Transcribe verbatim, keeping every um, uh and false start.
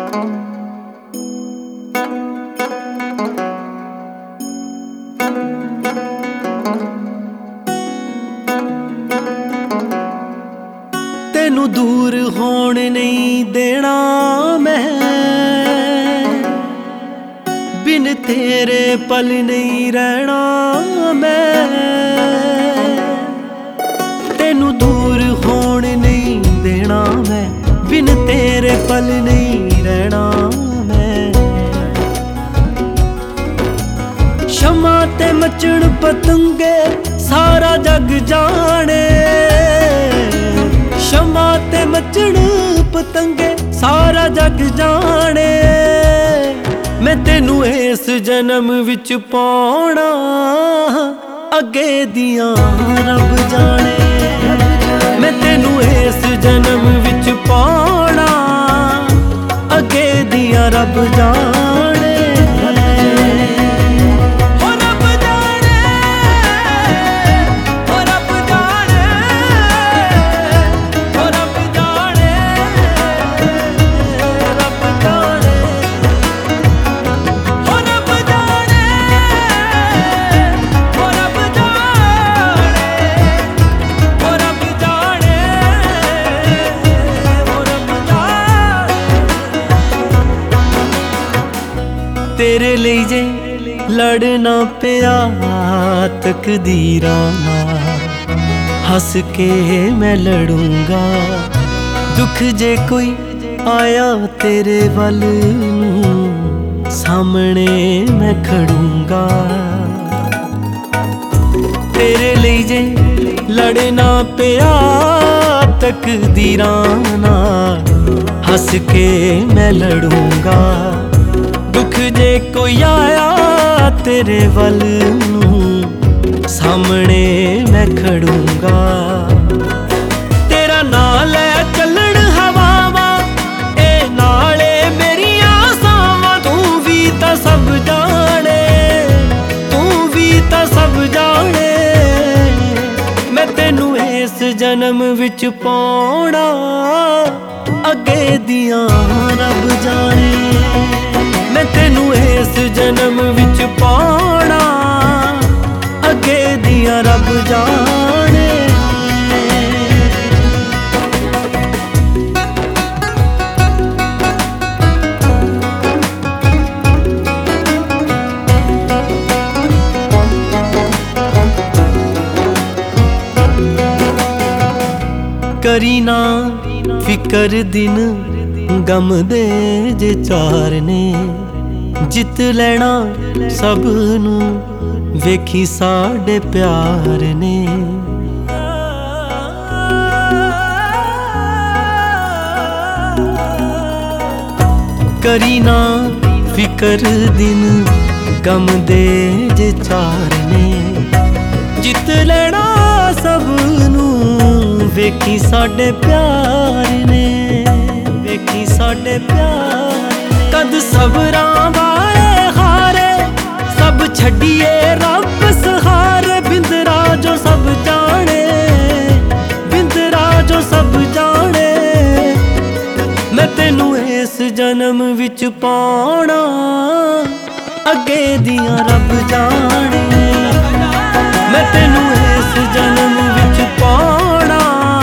तेनू दूर होण नहीं देना मैं, बिन तेरे पल नहीं रहना मैं। तेनू दूर होण नहीं देना मैं, बिन तेरे पल नहीं रहना मैं। शमा ते मचण पतंगे सारा जग जाने, शमा ते मचण पतंगे सारा जग जाने। मैं तेनू इस जन्म विच पाउणा, अगे दियां रब जाने। मैं तेनू इस जन्म विच पाउणा, अगे दियां रब जाने। तेरे लिए जे लड़ना पिया तकदीरां नाल, हस के मैं लड़ूंगा। दुख जे कोई आया तेरे वल नूं, सामने मैं खड़ूंगा। तेरे लिए जे लड़ना पिया तकदीरां नाल, हस के मैं लड़ूंगा। दुख जे कोई आया तेरे वल नूं, सामने मैं खड़ूंगा। तेरा नाल लै चलण हवावां, ए नाले मेरियां सावां। तू भी तां सब जाने, तू भी तां सब जाने। मैं तेनू इस जन्म विच पाउणा, अगे दियां रब जाने। मैं तेनू इस जन्म विच पाउणा, अगे दियां रब जाने। करी ना फिकर दिन गम दे जे चार ने, जित लेना सब नू वेखी साडे प्यार ने। करी ना फिकर दिन गम दे जे चार ने, जित लेना सब नू वेखी साडे प्यार ने। वेखी साडे प्यार ने। कद सबरां वाले हारे, सब छड्डिए रब सहारे। बिंदरा जो सब जाने, बिंदरा जो सब जाने। मैं तेनू इस जन्म विच पाउणा, अगे दियां रब जाने। मैं तेनू इस जन्म विच पाउणा,